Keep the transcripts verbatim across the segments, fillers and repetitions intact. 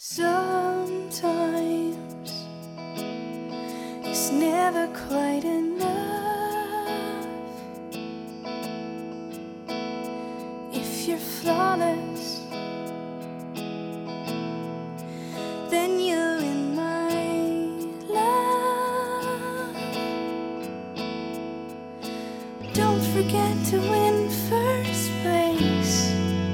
Sometimes it's never quite enough. If you're flawless, then you're in my love. Don't forget to win first place.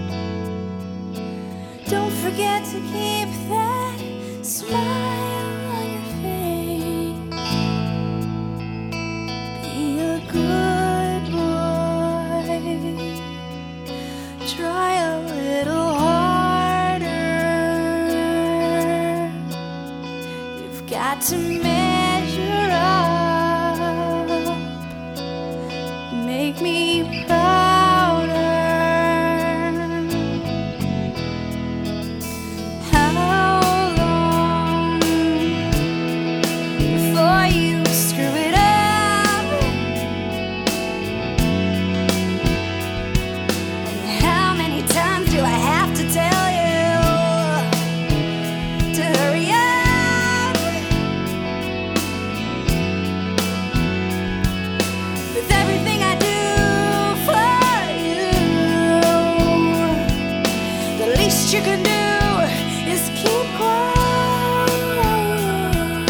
Don't forget to keep that smile on your face. Be a good boy. Try a little harder. You've got to measure up. Make me prouder. You can do is keep quiet.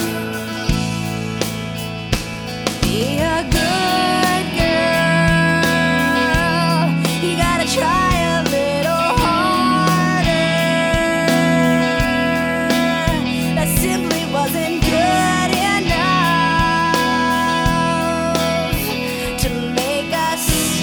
Be a good girl. You gotta try a little harder. That simply wasn't good enough to make us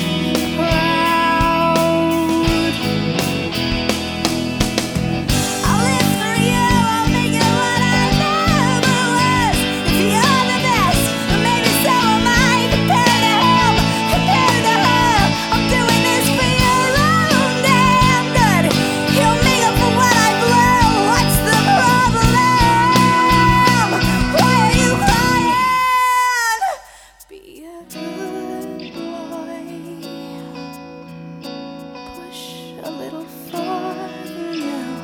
a little farther now.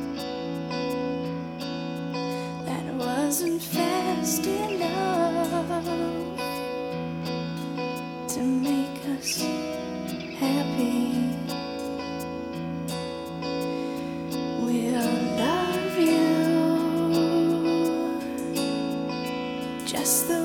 That wasn't fast enough to make us happy. We'll love you just the